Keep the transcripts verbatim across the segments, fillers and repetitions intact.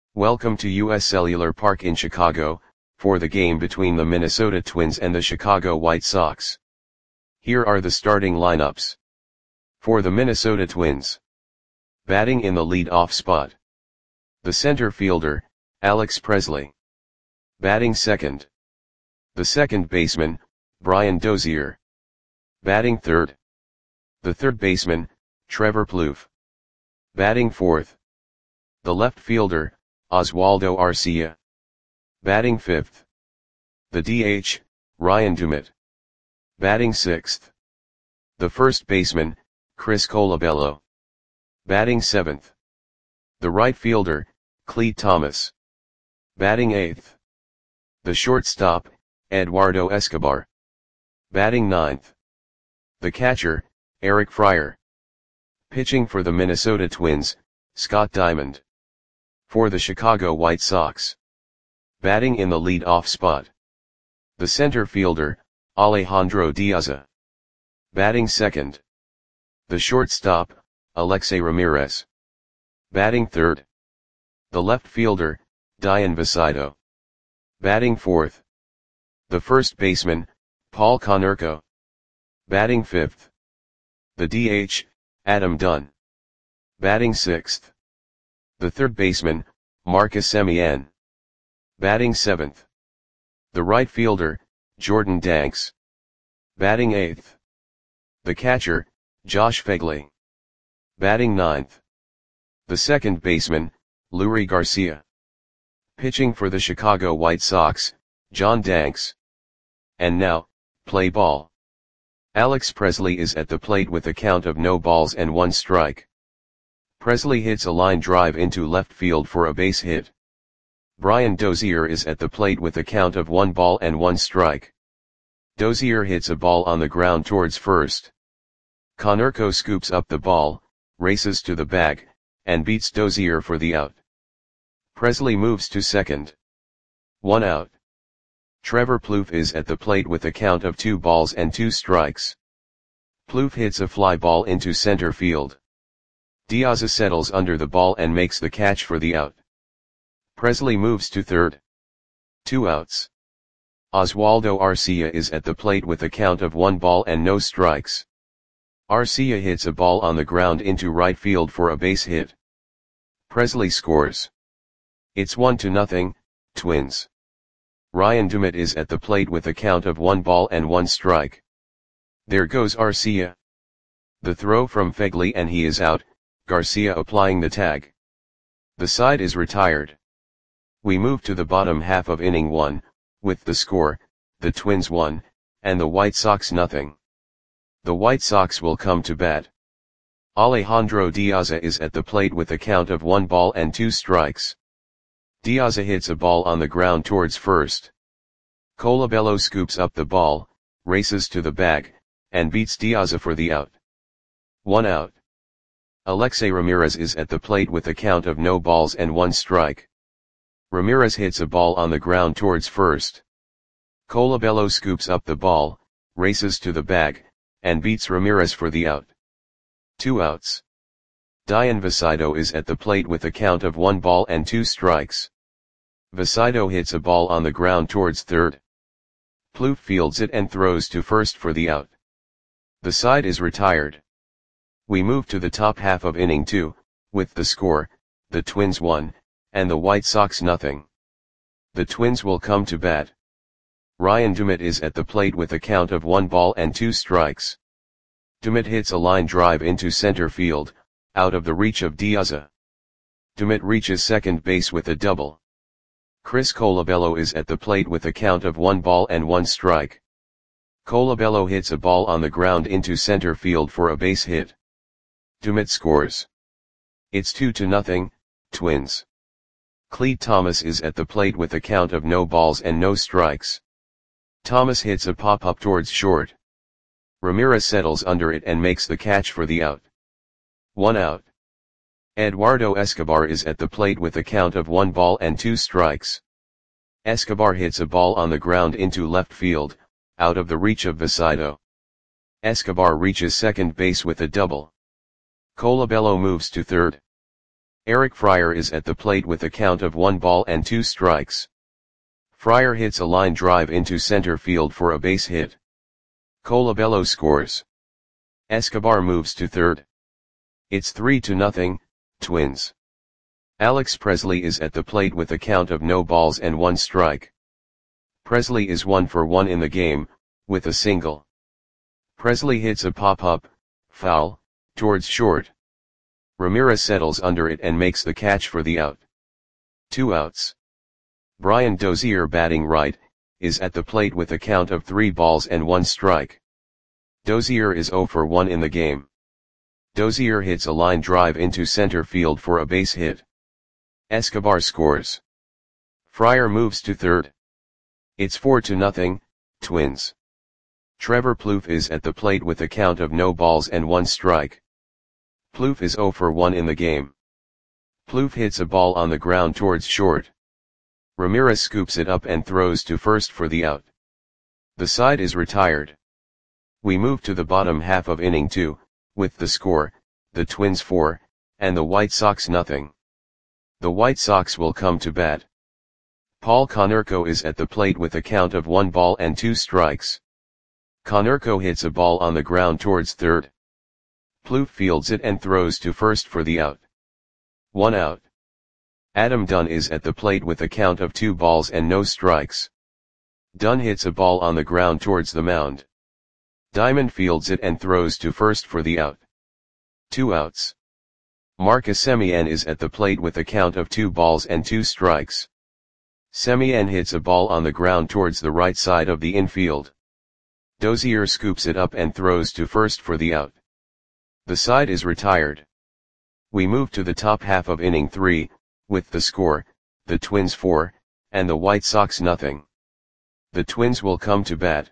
Welcome to U S Cellular Park in Chicago, for the game between the Minnesota Twins and the Chicago White Sox. Here are the starting lineups. For the Minnesota Twins. Batting in the lead-off spot. The center fielder, Alex Presley. Batting second. The second baseman, Brian Dozier. Batting third. The third baseman, Trevor Plouffe. Batting fourth. The left fielder, Oswaldo Arcia. Batting fifth. The D H, Ryan Doumit. Batting sixth. The first baseman, Chris Colabello. Batting seventh. The right fielder, Clete Thomas. Batting eighth. The shortstop, Eduardo Escobar. Batting ninth. The catcher, Eric Fryer. Pitching for the Minnesota Twins, Scott Diamond. For the Chicago White Sox. Batting in the lead-off spot. The center fielder, Alejandro Diaza. Batting second. The shortstop, Alexei Ramirez. Batting third. The left fielder, Dayan Vicito. Batting fourth. The first baseman, Paul Konerko. Batting fifth. The D H, Adam Dunn. Batting sixth. The third baseman, Marcus Semien. Batting seventh. The right fielder, Jordan Danks. Batting eighth. The catcher, Josh Phegley. Batting ninth. The second baseman, Leury Garcia. Pitching for the Chicago White Sox, John Danks. And now, play ball. Alex Presley is at the plate with a count of no balls and one strike. Presley hits a line drive into left field for a base hit. Brian Dozier is at the plate with a count of one ball and one strike. Dozier hits a ball on the ground towards first. Konerko scoops up the ball, races to the bag, and beats Dozier for the out. Presley moves to second. One out. Trevor Plouffe is at the plate with a count of two balls and two strikes. Plouffe hits a fly ball into center field. Diaza settles under the ball and makes the catch for the out. Presley moves to third. Two outs. Oswaldo Arcia is at the plate with a count of one ball and no strikes. Arcia hits a ball on the ground into right field for a base hit. Presley scores. It's one to nothing, Twins. Ryan Doumit is at the plate with a count of one ball and one strike. There goes Arcia. The throw from Phegley and he is out, Garcia applying the tag. The side is retired. We move to the bottom half of inning one, with the score, the Twins one, and the White Sox nothing. The White Sox will come to bat. Alejandro Diaza is at the plate with a count of one ball and two strikes. Diaza hits a ball on the ground towards first. Colabello scoops up the ball, races to the bag, and beats Diaza for the out. One out. Alexei Ramirez is at the plate with a count of no balls and one strike. Ramirez hits a ball on the ground towards first. Colabello scoops up the ball, races to the bag, and beats Ramirez for the out. Two outs. Dayan Vicito is at the plate with a count of one ball and two strikes. Vicito hits a ball on the ground towards third. Plouffe fields it and throws to first for the out. The side is retired. We move to the top half of inning two, with the score, the Twins one, and the White Sox nothing. The Twins will come to bat. Ryan Doumit is at the plate with a count of one ball and two strikes. Doumit hits a line drive into center field, out of the reach of Diaza. Doumit reaches second base with a double. Chris Colabello is at the plate with a count of one ball and one strike. Colabello hits a ball on the ground into center field for a base hit. Doumit scores. It's two to nothing, Twins. Clete Thomas is at the plate with a count of no balls and no strikes. Thomas hits a pop-up towards short. Ramirez settles under it and makes the catch for the out. One out. Eduardo Escobar is at the plate with a count of one ball and two strikes. Escobar hits a ball on the ground into left field, out of the reach of Vicito. Escobar reaches second base with a double. Colabello moves to third. Eric Fryer is at the plate with a count of one ball and two strikes. Fryer hits a line drive into center field for a base hit. Colabello scores. Escobar moves to third. It's three to nothing, Twins. Alex Presley is at the plate with a count of no balls and one strike. Presley is one for one in the game, with a single. Presley hits a pop-up, foul, towards short. Ramirez settles under it and makes the catch for the out. Two outs. Brian Dozier, batting right, is at the plate with a count of three balls and one strike. Dozier is zero for one in the game. Dozier hits a line drive into center field for a base hit. Escobar scores. Fryer moves to third. It's four to nothing, Twins. Trevor Plouffe is at the plate with a count of no balls and one strike. Plouffe is zero for one in the game. Plouffe hits a ball on the ground towards short. Ramirez scoops it up and throws to first for the out. The side is retired. We move to the bottom half of inning two, with the score, the Twins four, and the White Sox nothing. The White Sox will come to bat. Paul Konerko is at the plate with a count of one ball and two strikes. Konerko hits a ball on the ground towards third. Plouffe fields it and throws to first for the out. One out. Adam Dunn is at the plate with a count of two balls and no strikes. Dunn hits a ball on the ground towards the mound. Diamond fields it and throws to first for the out. Two outs. Marcus Semien is at the plate with a count of two balls and two strikes. Semien hits a ball on the ground towards the right side of the infield. Dozier scoops it up and throws to first for the out. The side is retired. We move to the top half of inning three, with the score, the Twins four, and the White Sox nothing. The Twins will come to bat.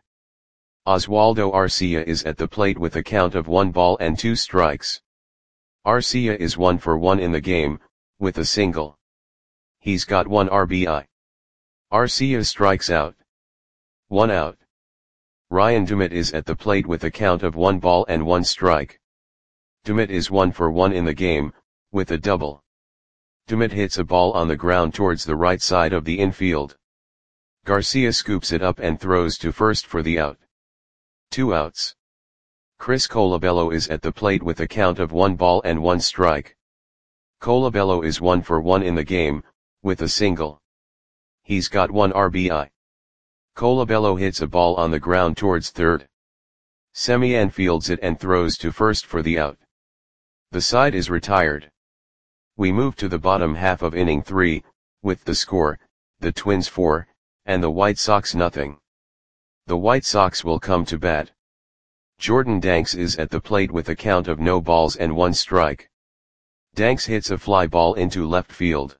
Oswaldo Arcia is at the plate with a count of one ball and two strikes. Arcia is one for one in the game, with a single. He's got one R B I. Arcia strikes out. One out. Ryan Dumit is at the plate with a count of one ball and one strike. Dumit is one for one in the game, with a double. Dumit hits a ball on the ground towards the right side of the infield. Garcia scoops it up and throws to first for the out. Two outs. Chris Colabello is at the plate with a count of one ball and one strike. Colabello is one for one in the game, with a single. He's got one R B I. Colabello hits a ball on the ground towards third. Semien fields it and throws to first for the out. The side is retired. We move to the bottom half of inning three, with the score, the Twins four, and the White Sox nothing. The White Sox will come to bat. Jordan Danks is at the plate with a count of no balls and one strike. Danks hits a fly ball into left field.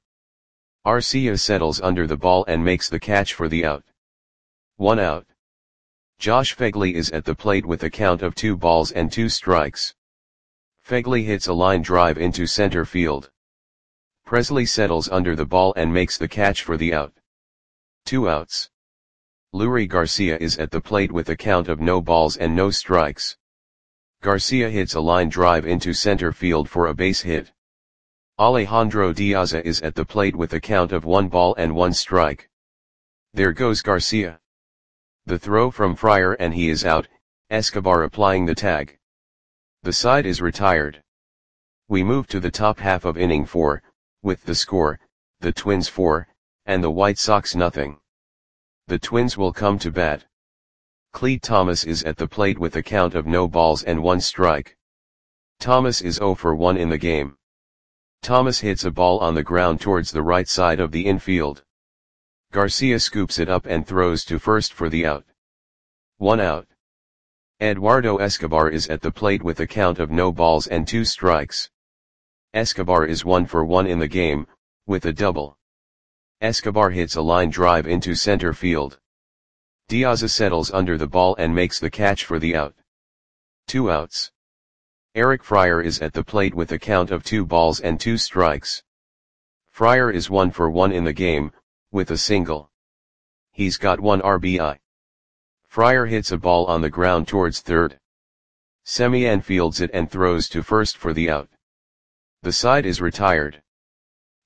Arcia settles under the ball and makes the catch for the out. One out. Josh Phegley is at the plate with a count of two balls and two strikes. Phegley hits a line drive into center field. Presley settles under the ball and makes the catch for the out. Two outs. Leury Garcia is at the plate with a count of no balls and no strikes. Garcia hits a line drive into center field for a base hit. Alejandro Diaza is at the plate with a count of one ball and one strike. There goes Garcia. The throw from Fryer and he is out, Escobar applying the tag. The side is retired. We move to the top half of inning four, with the score, the Twins four, and the White Sox nothing. The Twins will come to bat. Clete Thomas is at the plate with a count of no balls and one strike. Thomas is zero for one in the game. Thomas hits a ball on the ground towards the right side of the infield. Garcia scoops it up and throws to first for the out. One out. Eduardo Escobar is at the plate with a count of no balls and two strikes. Escobar is one for one in the game, with a double. Escobar hits a line drive into center field. Diaza settles under the ball and makes the catch for the out. Two outs. Eric Fryer is at the plate with a count of two balls and two strikes. Fryer is one for one in the game, with a single. He's got one R B I. Fryer hits a ball on the ground towards third. Semien fields it and throws to first for the out. The side is retired.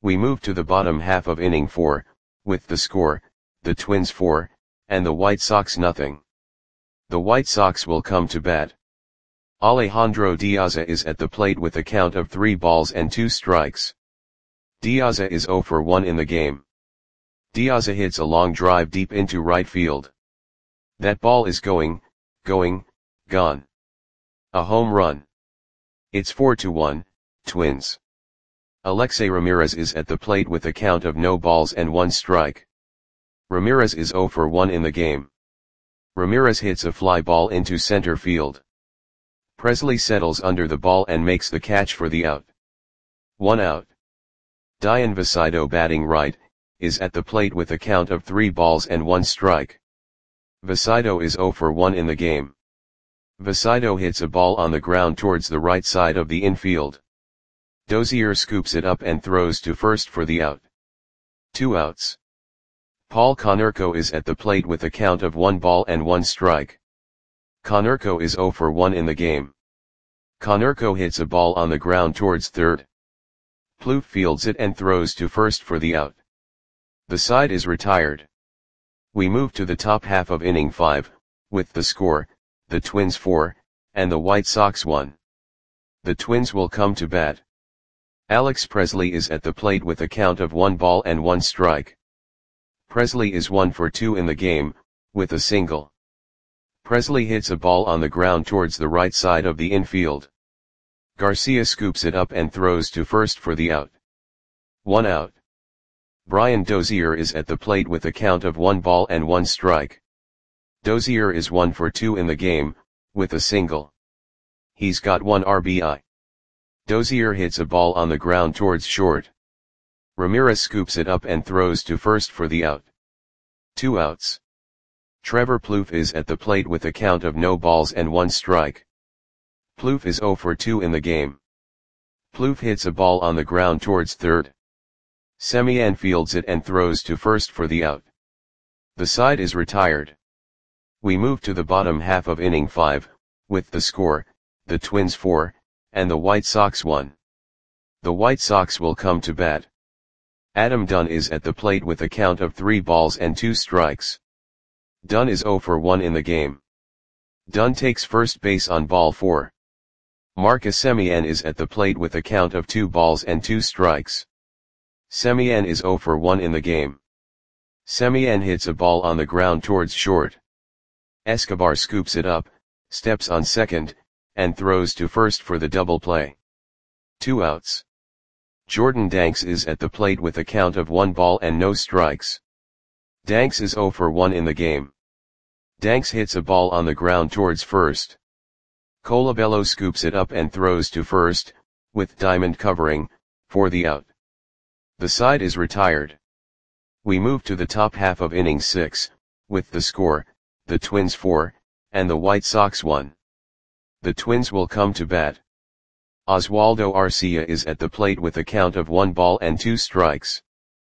We move to the bottom half of inning four, with the score, the Twins four, and the White Sox nothing. The White Sox will come to bat. Alejandro De Aza is at the plate with a count of three balls and two strikes. De Aza is zero for one in the game. De Aza hits a long drive deep into right field. That ball is going, going, gone. A home run. It's four to one, Twins. Alexei Ramirez is at the plate with a count of no balls and one strike. Ramirez is zero for one in the game. Ramirez hits a fly ball into center field. Presley settles under the ball and makes the catch for the out. One out. Dian Vasido, batting right, is at the plate with a count of three balls and one strike. Vasido is zero for one in the game. Vasido hits a ball on the ground towards the right side of the infield. Dozier scoops it up and throws to first for the out. Two outs. Paul Konerko is at the plate with a count of one ball and one strike. Konerko is zero for one in the game. Konerko hits a ball on the ground towards third. Plouffe fields it and throws to first for the out. The side is retired. We move to the top half of inning five, with the score, the Twins four, and the White Sox one. The Twins will come to bat. Alex Presley is at the plate with a count of one ball and one strike. Presley is one for two in the game, with a single. Presley hits a ball on the ground towards the right side of the infield. Garcia scoops it up and throws to first for the out. One out. Brian Dozier is at the plate with a count of one ball and one strike. Dozier is one for two in the game, with a single. He's got one R B I. Dozier hits a ball on the ground towards short. Ramirez scoops it up and throws to first for the out. Two outs. Trevor Plouffe is at the plate with a count of no balls and one strike. Plouffe is zero for two in the game. Plouffe hits a ball on the ground towards third. Semien fields it and throws to first for the out. The side is retired. We move to the bottom half of inning five, with the score, the Twins four, and the White Sox one. The White Sox will come to bat. Adam Dunn is at the plate with a count of three balls and two strikes. Dunn is zero for one in the game. Dunn takes first base on ball four. Marcus Semien is at the plate with a count of two balls and two strikes. Semien is zero for one in the game. Semien hits a ball on the ground towards short. Escobar scoops it up, steps on second, and throws to first for the double play. Two outs. Jordan Danks is at the plate with a count of one ball and no strikes. Danks is zero for one in the game. Danks hits a ball on the ground towards first. Colabello scoops it up and throws to first, with Diamond covering, for the out. The side is retired. We move to the top half of inning six, with the score, the Twins four, and the White Sox one. The Twins will come to bat. Oswaldo Arcia is at the plate with a count of one ball and two strikes.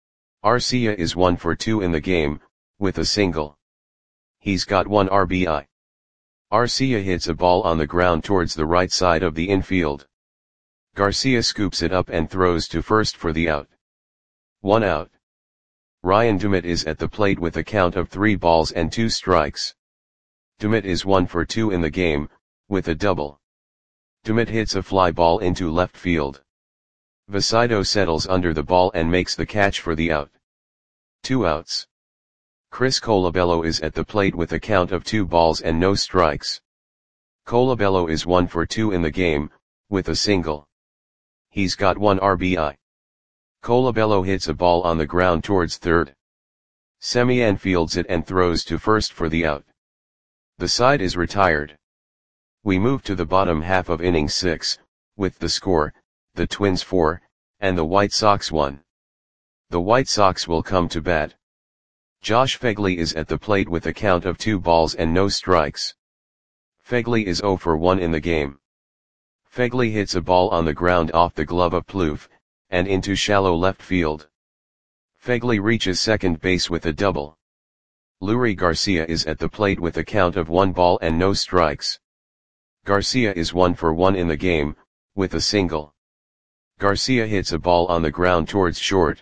Arcia is one for two in the game, with a single. He's got one R B I. Arcia hits a ball on the ground towards the right side of the infield. Garcia scoops it up and throws to first for the out. One out. Ryan Dumit is at the plate with a count of three balls and two strikes. Dumit is one for two in the game, with a double. Dumit hits a fly ball into left field. Vasido settles under the ball and makes the catch for the out. Two outs. Chris Colabello is at the plate with a count of two balls and no strikes. Colabello is one for two in the game, with a single. He's got one R B I. Colabello hits a ball on the ground towards third. Semien fields it and throws to first for the out. The side is retired. We move to the bottom half of inning six, with the score, the Twins four, and the White Sox one. The White Sox will come to bat. Josh Phegley is at the plate with a count of two balls and no strikes. Phegley is zero for one in the game. Phegley hits a ball on the ground off the glove of Plouffe, and into shallow left field. Phegley reaches second base with a double. Leury Garcia is at the plate with a count of one ball and no strikes. Garcia is one for one in the game, with a single. Garcia hits a ball on the ground towards short.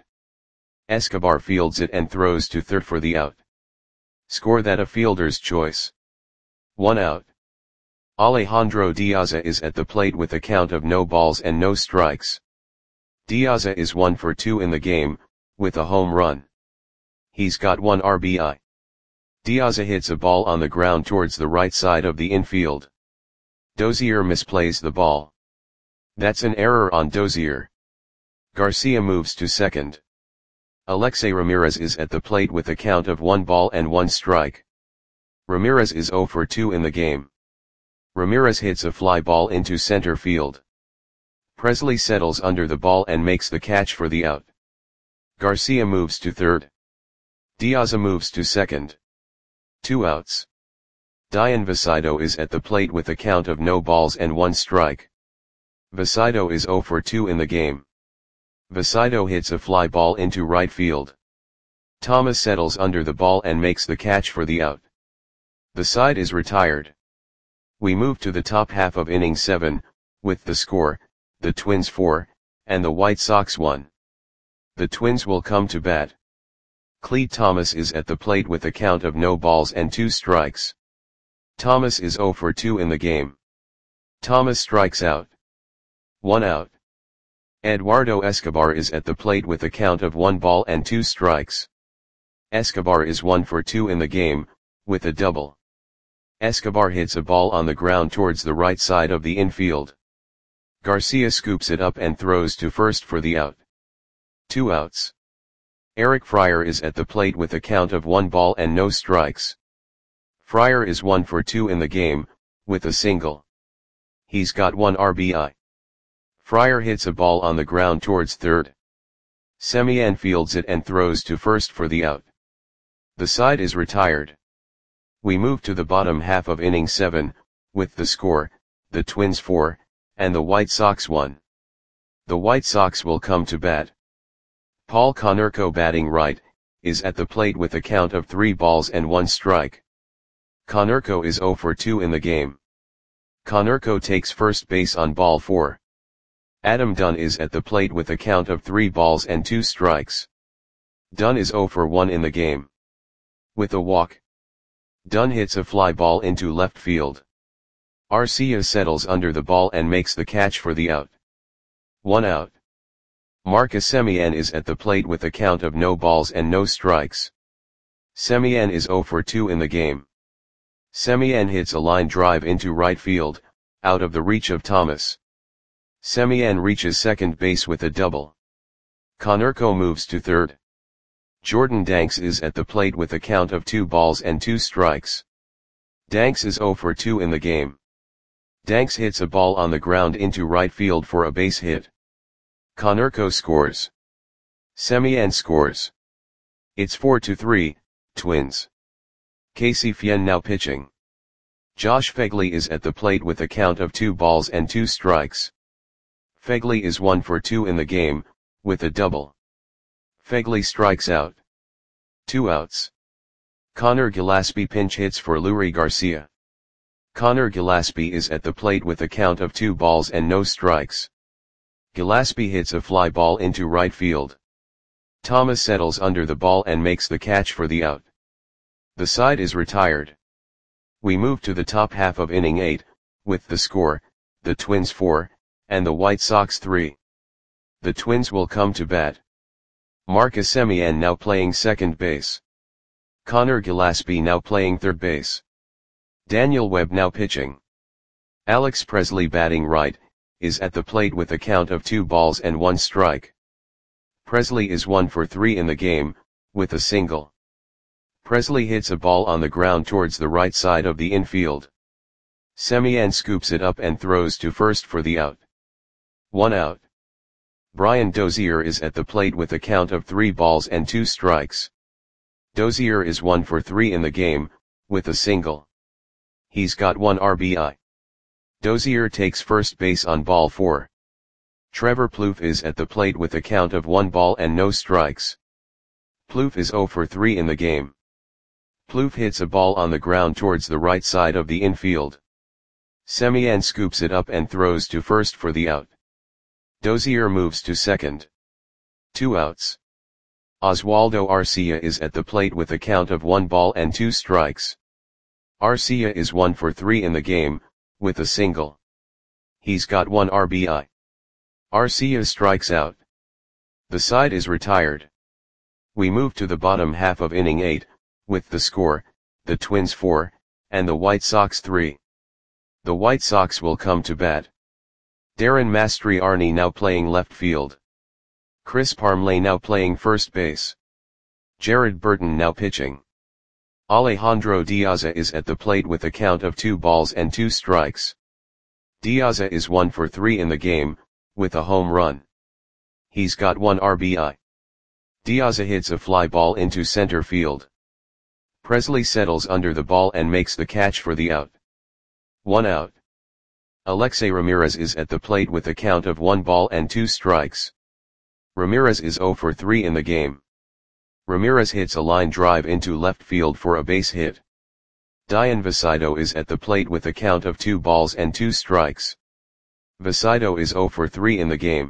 Escobar fields it and throws to third for the out. Score that a fielder's choice. One out. Alejandro Diaza is at the plate with a count of no balls and no strikes. Diaza is one for two in the game, with a home run. He's got one R B I. Diaza hits a ball on the ground towards the right side of the infield. Dozier misplays the ball. That's an error on Dozier. Garcia moves to second. Alexei Ramirez is at the plate with a count of one ball and one strike. Ramirez is zero for two in the game. Ramirez hits a fly ball into center field. Presley settles under the ball and makes the catch for the out. Garcia moves to third. Diaza moves to second. Two outs. Dian Visaido is at the plate with a count of no balls and one strike. Visaido is zero for two in the game. Visaido hits a fly ball into right field. Thomas settles under the ball and makes the catch for the out. The side is retired. We move to the top half of inning seven, with the score, the Twins four, and the White Sox one. The Twins will come to bat. Clete Thomas is at the plate with a count of no balls and two strikes. Thomas is zero for two in the game. Thomas strikes out. One out. Eduardo Escobar is at the plate with a count of one ball and two strikes. Escobar is one for two in the game, with a double. Escobar hits a ball on the ground towards the right side of the infield. Garcia scoops it up and throws to first for the out. Two outs. Eric Fryer is at the plate with a count of one ball and no strikes. Fryer is one for two in the game, with a single. He's got one R B I. Fryer hits a ball on the ground towards third. Semien fields it and throws to first for the out. The side is retired. We move to the bottom half of inning seven, with the score, the Twins four, and the White Sox one. The White Sox will come to bat. Paul Konerko, batting right, is at the plate with a count of three balls and one strike. Konerko is zero for two in the game. Konerko takes first base on ball four. Adam Dunn is at the plate with a count of three balls and two strikes. Dunn is zero for one in the game. With a walk, Dunn hits a fly ball into left field. Arcia settles under the ball and makes the catch for the out. One out. Marcus Semien is at the plate with a count of no balls and no strikes. Semien is zero for two in the game. Semien hits a line drive into right field, out of the reach of Thomas. Semien reaches second base with a double. Konerko moves to third. Jordan Danks is at the plate with a count of two balls and two strikes. Danks is zero for two in the game. Danks hits a ball on the ground into right field for a base hit. Konerko scores. Semien scores. It's four to three, Twins. Casey Fien now pitching. Josh Phegley is at the plate with a count of two balls and two strikes. Phegley is one for two in the game, with a double. Phegley strikes out. Two outs. Connor Gillaspie pinch hits for Leury Garcia. Connor Gillaspie is at the plate with a count of two balls and no strikes. Gillaspie hits a fly ball into right field. Thomas settles under the ball and makes the catch for the out. The side is retired. We move to the top half of inning eight, with the score, the Twins four, and the White Sox three. The Twins will come to bat. Marcus Semien now playing second base. Connor Gillaspie now playing third base. Daniel Webb now pitching. Alex Presley, batting right, is at the plate with a count of two balls and one strike. Presley is one for three in the game, with a single. Presley hits a ball on the ground towards the right side of the infield. Semien scoops it up and throws to first for the out. One out. Brian Dozier is at the plate with a count of three balls and two strikes. Dozier is one for three in the game, with a single. He's got one R B I. Dozier takes first base on ball four. Trevor Plouffe is at the plate with a count of one ball and no strikes. Plouffe is zero for three in the game. Plouffe hits a ball on the ground towards the right side of the infield. Semien scoops it up and throws to first for the out. Dozier moves to second. Two outs. Oswaldo Arcia is at the plate with a count of one ball and two strikes. Arcia is one for three in the game, with a single. He's got one R B I. Arcia strikes out. The side is retired. We move to the bottom half of inning eight, with the score, the Twins four, and the White Sox three. The White Sox will come to bat. Darren Mastriani now playing left field. Chris Parmelee now playing first base. Jared Burton now pitching. Alejandro Diaza is at the plate with a count of two balls and two strikes. Diaza is one for three in the game, with a home run. He's got one R B I. Diaza hits a fly ball into center field. Presley settles under the ball and makes the catch for the out. One out. Alexei Ramirez is at the plate with a count of one ball and two strikes. Ramirez is zero for three in the game. Ramirez hits a line drive into left field for a base hit. Dayan Visido is at the plate with a count of two balls and two strikes. Visido is zero for three in the game.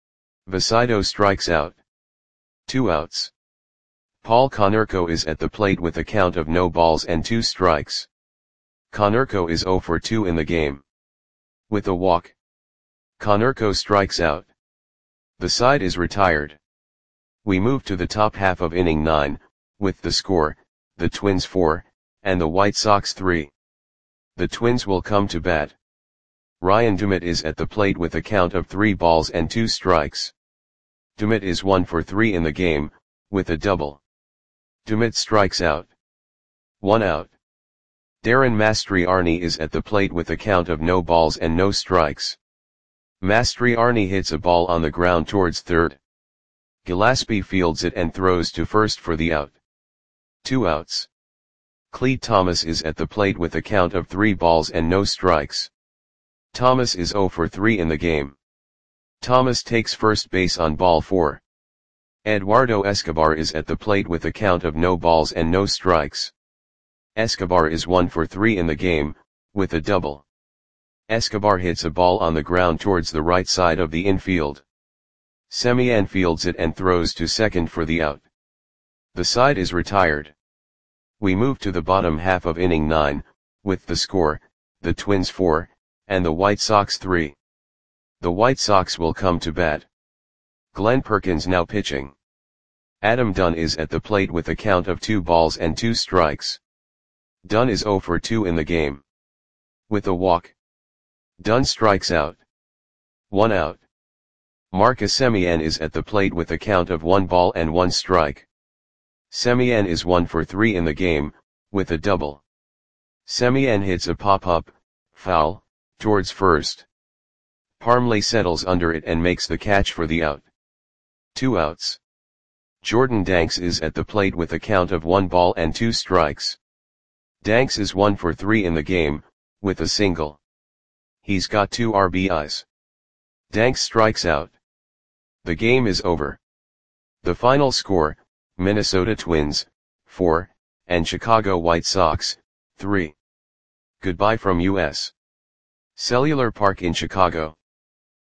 Visido strikes out. Two outs. Paul Konerko is at the plate with a count of no balls and two strikes. Konerko is zero for two in the game. With a walk. Konerko strikes out. The side is retired. We move to the top half of inning nine, with the score, the Twins four, and the White Sox three. The Twins will come to bat. Ryan Dumit is at the plate with a count of three balls and two strikes. Dumit is one for three in the game, with a double. Dumit strikes out. One out. Darren Mastriani is at the plate with a count of no balls and no strikes. Mastriani hits a ball on the ground towards third. Gillespie fields it and throws to first for the out. Two outs. Clete Thomas is at the plate with a count of three balls and no strikes. Thomas is zero for three in the game. Thomas takes first base on ball four. Eduardo Escobar is at the plate with a count of no balls and no strikes. Escobar is one for three in the game, with a double. Escobar hits a ball on the ground towards the right side of the infield. Semien fields it and throws to second for the out. The side is retired. We move to the bottom half of inning nine, with the score, the Twins four, and the White Sox three. The White Sox will come to bat. Glenn Perkins now pitching. Adam Dunn is at the plate with a count of two balls and two strikes. Dunn is zero for two in the game. With a walk. Dunn strikes out. One out. Marcus Semien is at the plate with a count of one ball and one strike. Semien is one for three in the game, with a double. Semien hits a pop-up, foul, towards first. Parmelee settles under it and makes the catch for the out. Two outs. Jordan Danks is at the plate with a count of one ball and two strikes. Danks is one for three in the game, with a single. He's got two R B Is. Danks strikes out. The game is over. The final score, Minnesota Twins, four, and Chicago White Sox, three. Goodbye from U S Cellular Park in Chicago.